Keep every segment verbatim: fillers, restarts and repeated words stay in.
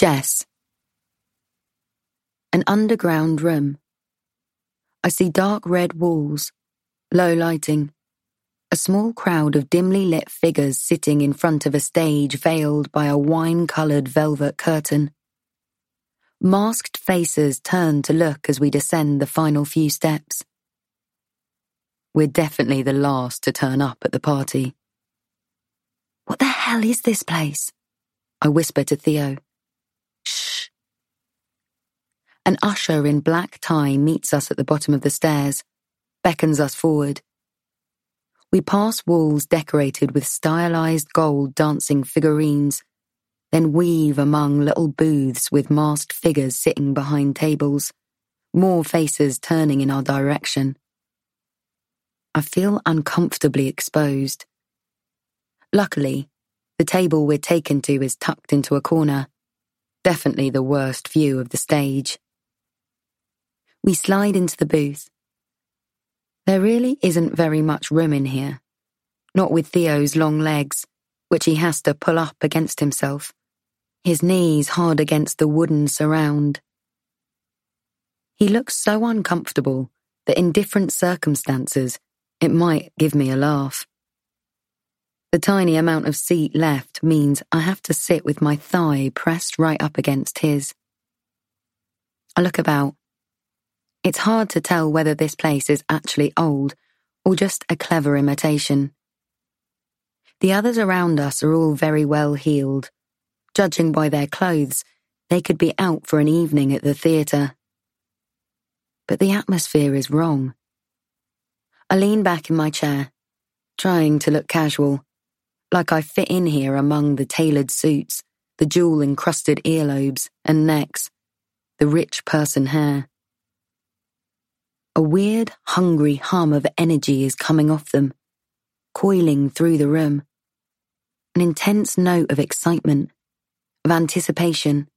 Jess. An underground room. I see dark red walls, low lighting, a small crowd of dimly lit figures sitting in front of a stage veiled by a wine-coloured velvet curtain. Masked faces turn to look as we descend the final few steps. We're definitely the last to turn up at the party. What the hell is this place? I whisper to Theo. Shh. An usher in black tie meets us at the bottom of the stairs, beckons us forward. We pass walls decorated with stylized gold dancing figurines, then weave among little booths with masked figures sitting behind tables, more faces turning in our direction. I feel uncomfortably exposed. Luckily, the table we're taken to is tucked into a corner, definitely the worst view of the stage. We slide into the booth. There really isn't very much room in here, not with Theo's long legs, which he has to pull up against himself, his knees hard against the wooden surround. He looks so uncomfortable that in different circumstances, it might give me a laugh. The tiny amount of seat left means I have to sit with my thigh pressed right up against his. I look about. It's hard to tell whether this place is actually old or just a clever imitation. The others around us are all very well heeled. Judging by their clothes, they could be out for an evening at the theatre. But the atmosphere is wrong. I lean back in my chair, trying to look casual, like I fit in here among the tailored suits, the jewel-encrusted earlobes and necks, the rich person hair. A weird, hungry hum of energy is coming off them, coiling through the room. An intense note of excitement, of anticipation.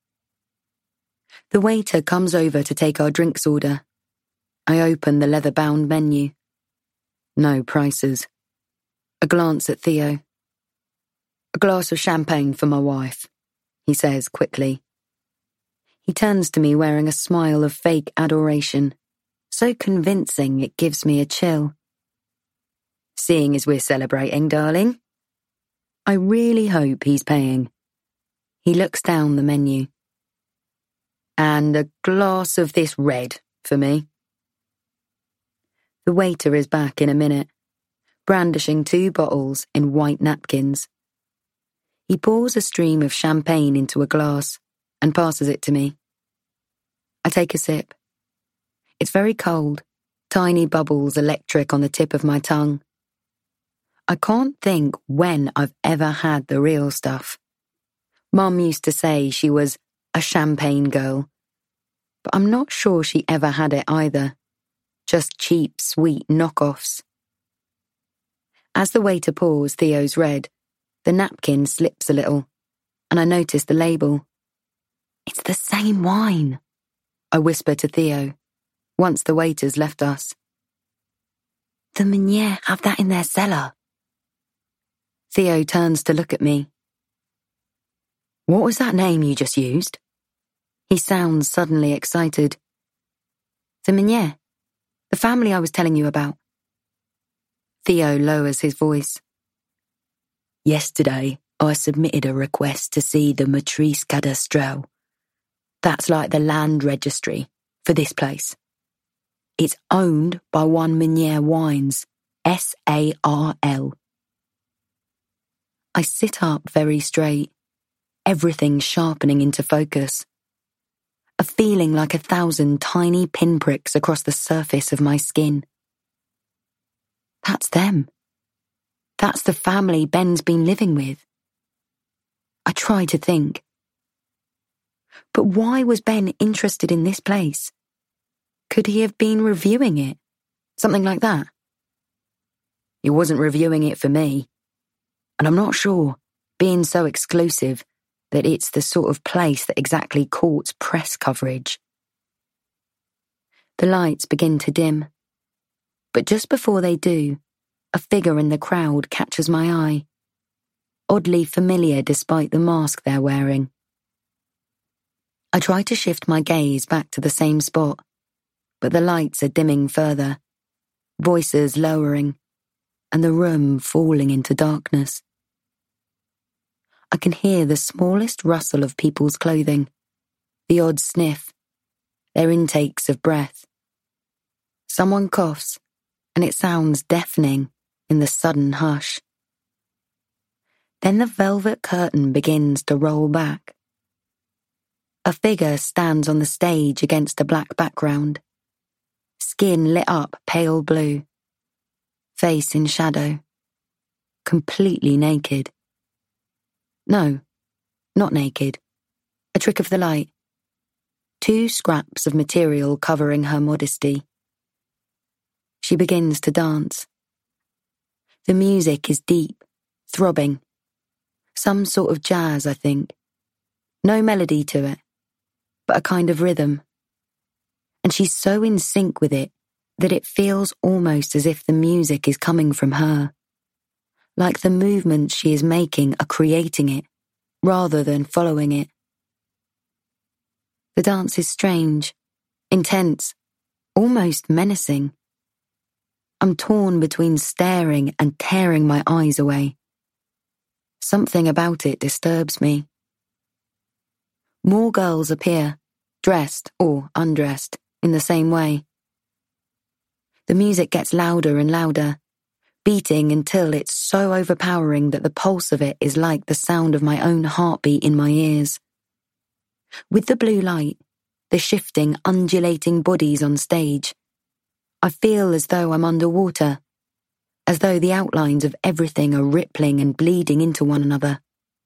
The waiter comes over to take our drinks order. I open the leather-bound menu. No prices. A glance at Theo. A glass of champagne for my wife, he says quickly. He turns to me wearing a smile of fake adoration, so convincing it gives me a chill. Seeing as we're celebrating, darling. I really hope he's paying. He looks down the menu. And a glass of this red for me. The waiter is back in a minute, brandishing two bottles in white napkins. He pours a stream of champagne into a glass and passes it to me. I take a sip. It's very cold, tiny bubbles electric on the tip of my tongue. I can't think when I've ever had the real stuff. Mum used to say she was a champagne girl, but I'm not sure she ever had it either. Just cheap, sweet knockoffs. As the waiter pours Theo's red, the napkin slips a little, and I notice the label. It's the same wine, I whisper to Theo, once the waiters left us. The Meunier have that in their cellar. Theo turns to look at me. What was that name you just used? He sounds suddenly excited. The Meunier, the family I was telling you about. Theo lowers his voice. Yesterday, I submitted a request to see the Matrice Cadastrale. That's like the land registry for this place. It's owned by one Meunier Wines, S A R L. I sit up very straight, everything sharpening into focus. A feeling like a thousand tiny pinpricks across the surface of my skin. That's them. That's the family Ben's been living with. I try to think. But why was Ben interested in this place? Could he have been reviewing it? Something like that? He wasn't reviewing it for me. And I'm not sure, being so exclusive, that it's the sort of place that exactly courts press coverage. The lights begin to dim. But just before they do, a figure in the crowd catches my eye. Oddly familiar despite the mask they're wearing. I try to shift my gaze back to the same spot, but the lights are dimming further, voices lowering, and the room falling into darkness. I can hear the smallest rustle of people's clothing, the odd sniff, their intakes of breath. Someone coughs, and it sounds deafening in the sudden hush. Then the velvet curtain begins to roll back. A figure stands on the stage against a black background, skin lit up pale blue, face in shadow, completely naked. No, not naked. A trick of the light. Two scraps of material covering her modesty. She begins to dance. The music is deep, throbbing. Some sort of jazz, I think. No melody to it, but a kind of rhythm. And she's so in sync with it that it feels almost as if the music is coming from her. Like the movements she is making are creating it, rather than following it. The dance is strange, intense, almost menacing. I'm torn between staring and tearing my eyes away. Something about it disturbs me. More girls appear, dressed or undressed, in the same way. The music gets louder and louder, beating until it's so overpowering that the pulse of it is like the sound of my own heartbeat in my ears. With the blue light, the shifting, undulating bodies on stage, I feel as though I'm underwater, as though the outlines of everything are rippling and bleeding into one another.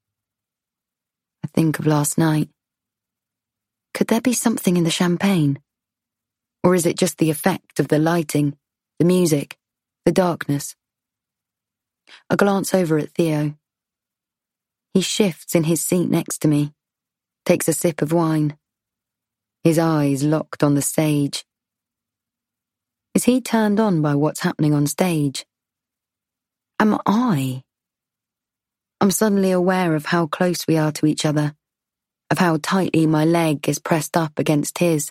I think of last night. Could there be something in the champagne? Or is it just the effect of the lighting, the music, the darkness? I glance over at Theo. He shifts in his seat next to me, takes a sip of wine, his eyes locked on the stage. Is he turned on by what's happening on stage? Am I? I'm suddenly aware of how close we are to each other, of how tightly my leg is pressed up against his.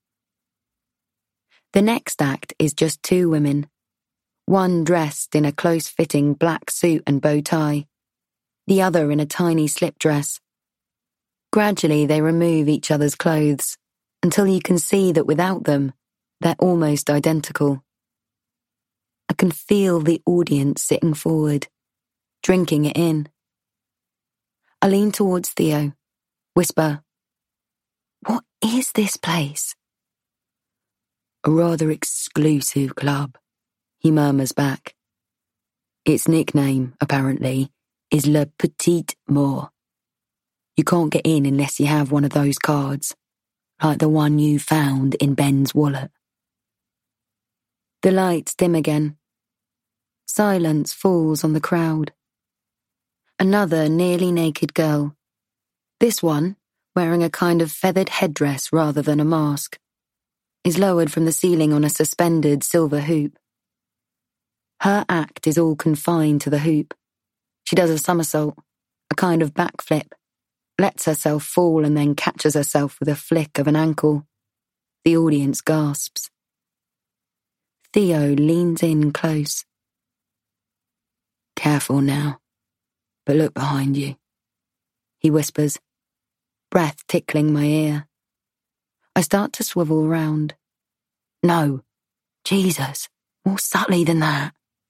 The next act is just two women, one dressed in a close-fitting black suit and bow tie, the other in a tiny slip dress. Gradually they remove each other's clothes, until you can see that without them, they're almost identical. I can feel the audience sitting forward, drinking it in. I lean towards Theo, whisper, "What is this place?" "A rather exclusive club," he murmurs back. "Its nickname, apparently, is Le Petit Mort. You can't get in unless you have one of those cards, like the one you found in Ben's wallet." The lights dim again. Silence falls on the crowd. Another nearly naked girl. This one, wearing a kind of feathered headdress rather than a mask, is lowered from the ceiling on a suspended silver hoop. Her act is all confined to the hoop. She does a somersault, a kind of backflip, lets herself fall and then catches herself with a flick of an ankle. The audience gasps. Theo leans in close. "Careful now, but look behind you," he whispers, breath tickling my ear. I start to swivel round. "No, Jesus, more subtly than that."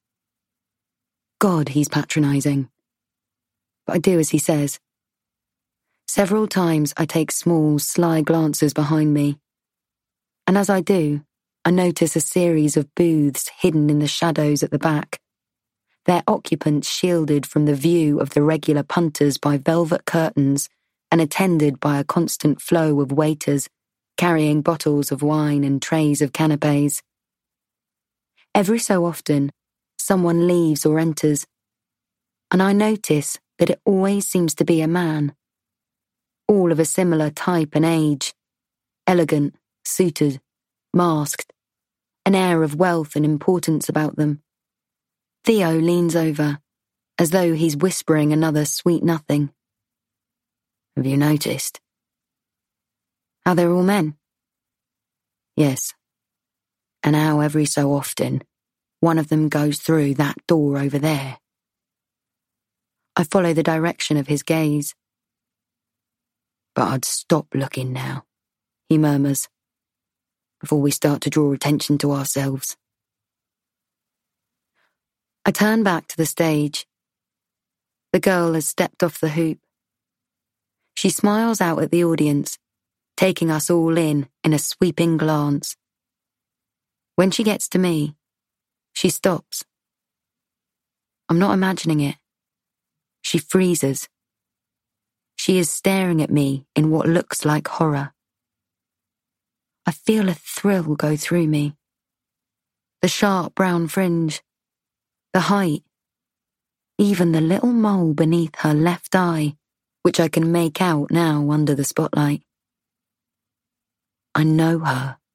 God, he's patronising. But I do as he says. Several times I take small, sly glances behind me, and as I do, I notice a series of booths hidden in the shadows at the back, their occupants shielded from the view of the regular punters by velvet curtains and attended by a constant flow of waiters carrying bottles of wine and trays of canapes. Every so often, someone leaves or enters, and I notice that it always seems to be a man, all of a similar type and age, elegant, suited, masked, an air of wealth and importance about them. Theo leans over, as though he's whispering another sweet nothing. "Have you noticed?" How they're all men? Yes. And how every so often, one of them goes through that door over there. I follow the direction of his gaze. But I'd stop looking now, he murmurs, before we start to draw attention to ourselves. I turn back to the stage. The girl has stepped off the hoop. She smiles out at the audience, taking us all in in a sweeping glance. When she gets to me, she stops. I'm not imagining it. She freezes. She is staring at me in what looks like horror. I feel a thrill go through me. The sharp brown fringe, the height, even the little mole beneath her left eye, which I can make out now under the spotlight. I know her.